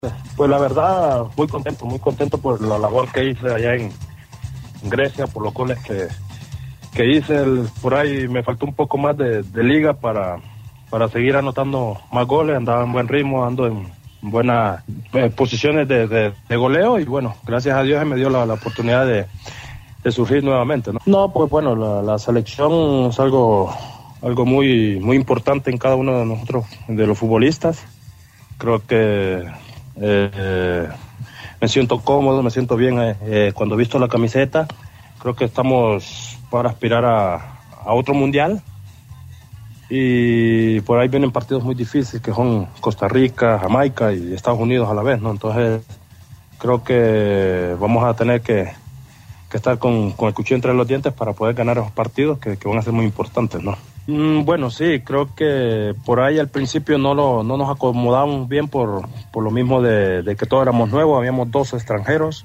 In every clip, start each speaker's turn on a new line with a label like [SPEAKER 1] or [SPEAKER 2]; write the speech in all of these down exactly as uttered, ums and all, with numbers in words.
[SPEAKER 1] Pues la verdad, muy contento, muy contento por la labor que hice allá en Grecia, por los goles que, que hice. El, por ahí me faltó un poco más de, de liga para, para seguir anotando más goles. Andaba en buen ritmo, ando en buenas eh, posiciones de, de, de goleo y bueno, gracias a Dios me dio la, la oportunidad de, de surgir nuevamente, ¿no? No, pues bueno, la, la selección es algo, algo muy, muy importante en cada uno de nosotros, de los futbolistas. Creo que Eh, me siento cómodo, me siento bien eh, eh, cuando he visto la camiseta. Creo que estamos para aspirar a, a otro mundial y por ahí vienen partidos muy difíciles que son Costa Rica, Jamaica y Estados Unidos a la vez, ¿no? Entonces creo que vamos a tener que, que estar con, con el cuchillo entre los dientes para poder ganar esos partidos que, que van a ser muy importantes, ¿no? Mm, bueno, sí, creo que por ahí al principio no lo, no nos acomodamos bien por, por lo mismo de, de que todos éramos nuevos, habíamos dos extranjeros,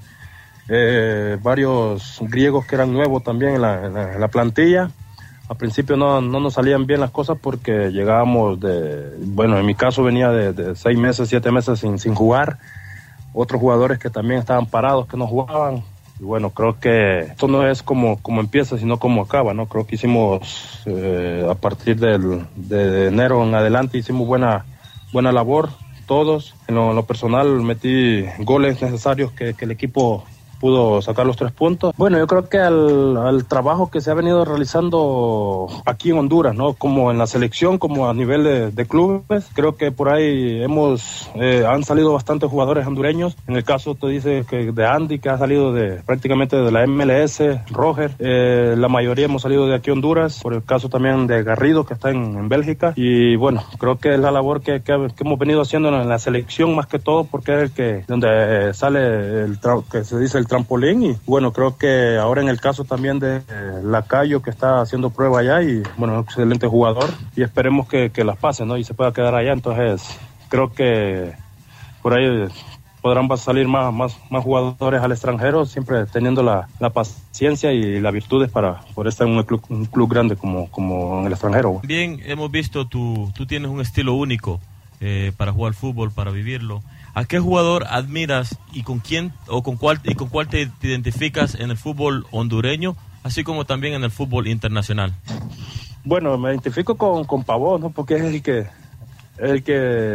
[SPEAKER 1] eh, varios griegos que eran nuevos también en la, en la, en la plantilla. Al principio no, no nos salían bien las cosas porque llegábamos de, bueno, en mi caso venía de, de seis meses, siete meses sin, sin jugar, otros jugadores que también estaban parados, que no jugaban. Y bueno, creo que esto no es como, como empieza, sino como acaba, ¿no? Creo que hicimos, eh, a partir del, de enero en adelante, hicimos buena, buena labor, todos. En lo, en lo personal metí goles necesarios que, que el equipo pudo sacar los tres puntos. Bueno, yo creo que al, al trabajo que se ha venido realizando aquí en Honduras, ¿no? Como en la selección, como a nivel de, de clubes, creo que por ahí hemos, eh, han salido bastantes jugadores hondureños. En el caso, te dice que de Andy, que ha salido de prácticamente de la M L S, Roger, eh, la mayoría hemos salido de aquí a Honduras, por el caso también de Garrido, que está en, en Bélgica. Y bueno, creo que es la labor que, que, que hemos venido haciendo en la selección más que todo, porque es el que, donde sale el, que se dice el trampolín. Y bueno, creo que ahora en el caso también de eh, Lacayo, que está haciendo prueba allá y bueno, excelente jugador, y esperemos que, que las pase, ¿no? Y se pueda quedar allá. Entonces creo que por ahí podrán salir más, más, más jugadores al extranjero, siempre teniendo la, la paciencia y las virtudes para poder estar en un club, un club grande como, como en el extranjero.
[SPEAKER 2] Bien, hemos visto, tú, tú tienes un estilo único eh, para jugar fútbol, para vivirlo. ¿A qué jugador admiras y con quién o con cuál y con cuál te, te identificas en el fútbol hondureño, así como también en el fútbol internacional?
[SPEAKER 1] Bueno, me identifico con, con Pavón, ¿no? Porque es el que es el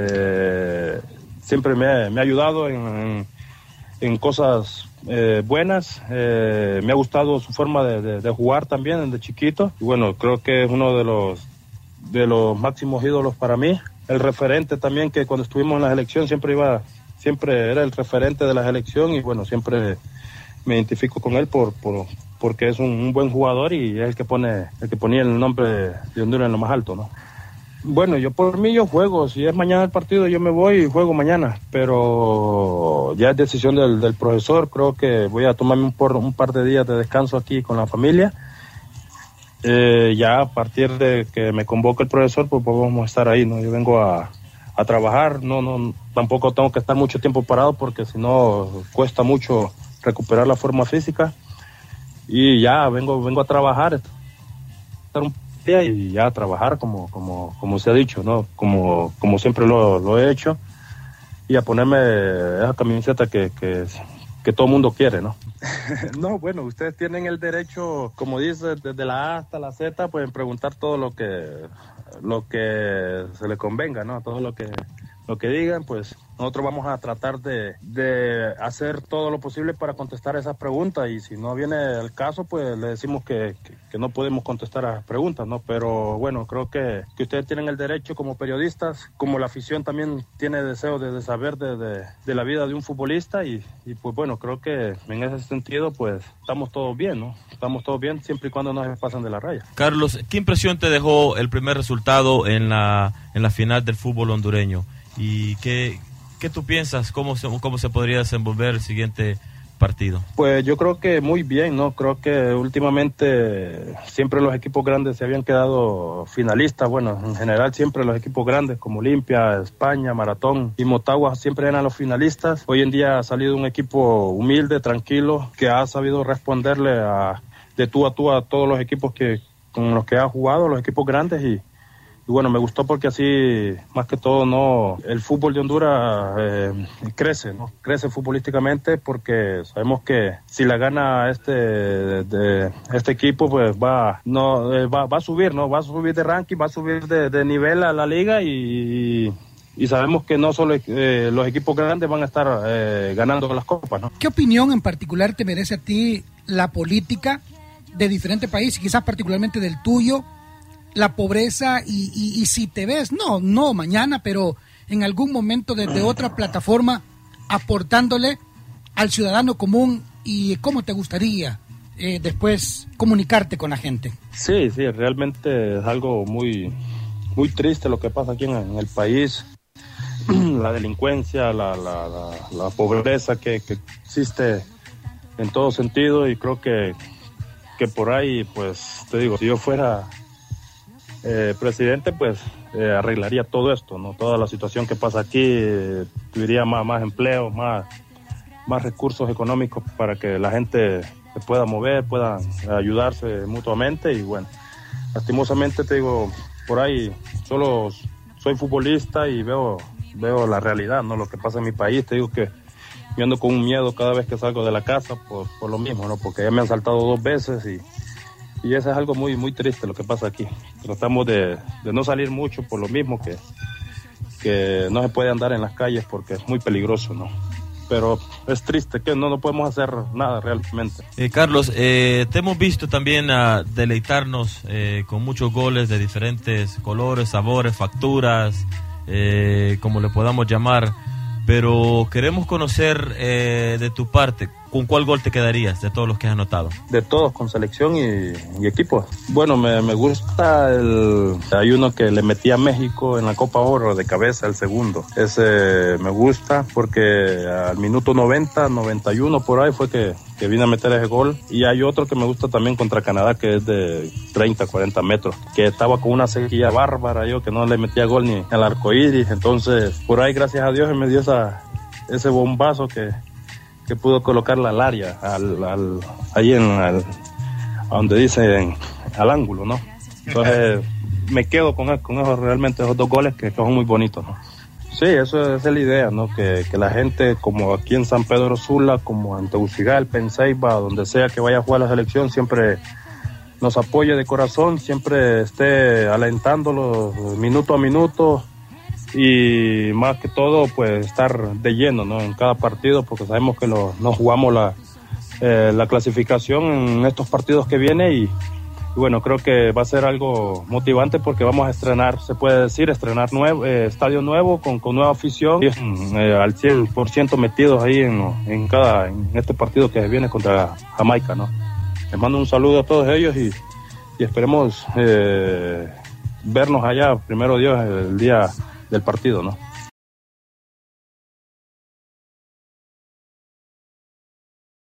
[SPEAKER 1] que siempre me ha, me ha ayudado en, en, en cosas eh, buenas. Eh, me ha gustado su forma de, de, de jugar también desde chiquito. Y bueno, creo que es uno de los de los máximos ídolos para mí. El referente también, que cuando estuvimos en la selección siempre iba, siempre era el referente de la selección y bueno, siempre me identifico con él por, por porque es un, un buen jugador y es el que pone, el que ponía el nombre de Honduras en lo más alto, ¿no? Bueno, yo por mí yo juego, si es mañana el partido yo me voy y juego mañana, pero ya es decisión del, del profesor. Creo que voy a tomarme un, por, un par de días de descanso aquí con la familia. Eh, ya a partir de que me convoque el profesor, pues vamos a estar ahí, ¿no? Yo vengo a, a trabajar, no, no, tampoco tengo que estar mucho tiempo parado porque si no cuesta mucho recuperar la forma física y ya vengo, vengo a trabajar, estar un día y ya a trabajar como, como, como se ha dicho, ¿no? Como, como siempre lo, lo he hecho y a ponerme esa camiseta que, que que todo el mundo quiere, ¿no? No, bueno, ustedes tienen el derecho, como dice, desde la A hasta la Z, pueden preguntar todo lo que lo que se les convenga, ¿no? Todo lo que lo que digan, pues nosotros vamos a tratar de, de hacer todo lo posible para contestar esas preguntas y si no viene el caso, pues le decimos que, que, que no podemos contestar a las preguntas, ¿no? Pero bueno, creo que, que ustedes tienen el derecho como periodistas, como la afición también tiene deseo de, de saber de, de, de la vida de un futbolista y, y pues bueno, creo que en ese sentido pues estamos todos bien, ¿no? Estamos todos bien siempre y cuando no se pasen de la raya.
[SPEAKER 2] Carlos, ¿qué impresión te dejó el primer resultado en la, en la final del fútbol hondureño? ¿Y qué, qué tú piensas? ¿Cómo se, cómo se podría desenvolver el siguiente partido?
[SPEAKER 1] Pues yo creo que muy bien, ¿no? Creo que últimamente siempre los equipos grandes se habían quedado finalistas. Bueno, en general siempre los equipos grandes como Olimpia, España, Maratón y Motagua siempre eran los finalistas. Hoy en día ha salido un equipo humilde, tranquilo, que ha sabido responderle a, de tú a tú a todos los equipos que con los que ha jugado, los equipos grandes y Y bueno, me gustó porque así, más que todo, no, el fútbol de Honduras eh, crece, ¿no? Crece futbolísticamente porque sabemos que si la gana este de, este equipo, pues va, no, eh, va, va a subir, ¿no? Va a subir de ranking, va a subir de, de nivel a la liga y, y sabemos que no solo eh, los equipos grandes van a estar eh, ganando las copas, ¿no?
[SPEAKER 3] ¿Qué opinión en particular te merece a ti la política de diferentes países, quizás particularmente del tuyo? La pobreza y, y, y si te ves, no, no mañana, pero en algún momento desde otra plataforma aportándole al ciudadano común, y cómo te gustaría eh, después comunicarte con la gente.
[SPEAKER 1] Sí, sí, realmente es algo muy, muy triste lo que pasa aquí en, en el país, la delincuencia, la, la, la, la pobreza que, que existe en todo sentido, y creo que, que por ahí, pues, te digo, si yo fuera Eh, presidente, pues eh, arreglaría todo esto, ¿no? Toda la situación que pasa aquí, eh, tuviera más, más empleo, más, más recursos económicos para que la gente se pueda mover, pueda ayudarse mutuamente. Y bueno, lastimosamente te digo, por ahí solo soy futbolista y veo, veo la realidad, ¿no? Lo que pasa en mi país. Te digo que yo ando con un miedo cada vez que salgo de la casa por, por lo mismo, ¿no? Porque ya me han saltado dos veces y Y eso es algo muy muy triste lo que pasa aquí. Tratamos de, de no salir mucho por lo mismo que, que no se puede andar en las calles porque es muy peligroso, ¿no? Pero es triste que no, no podemos hacer nada realmente.
[SPEAKER 2] Eh, Carlos, eh, te hemos visto también a deleitarnos eh, con muchos goles de diferentes colores, sabores, facturas, eh, como le podamos llamar, pero queremos conocer eh, de tu parte, ¿con cuál gol te quedarías de todos los que has anotado?
[SPEAKER 1] De todos, con selección y, y equipo. Bueno, me, me gusta el... Hay uno que le metí a México en la Copa Oro de cabeza, el segundo. Ese me gusta porque al minuto noventa, noventa y uno por ahí fue que, que vine a meter ese gol. Y hay otro que me gusta también contra Canadá, que es de treinta, cuarenta metros, que estaba con una sequía bárbara, yo que no le metía gol ni al arco iris. Entonces, por ahí, gracias a Dios, me dio esa, ese bombazo que... que pudo colocarla al área, al, al, ahí en al, a donde dicen, al ángulo, ¿no? Entonces me quedo con, con esos, realmente esos dos goles que, que son muy bonitos, ¿no? Sí, eso es la idea, ¿no? Que, que la gente, como aquí en San Pedro Sula, como en Tegucigalpa, en Ceiba, donde sea que vaya a jugar la selección, siempre nos apoye de corazón, siempre esté alentándolo minuto a minuto. Y más que todo, pues estar de lleno, ¿no? En cada partido, porque sabemos que lo, nos jugamos la, eh, la clasificación en estos partidos que viene y, y bueno, creo que va a ser algo motivante porque vamos a estrenar, se puede decir, estrenar nuevo, eh, estadio nuevo con, con nueva afición, y, eh, al cien por ciento metidos ahí en, en, cada, en este partido que viene contra Jamaica, ¿no? Les mando un saludo a todos ellos y, y esperemos eh, vernos allá, primero Dios, el día del partido, ¿no?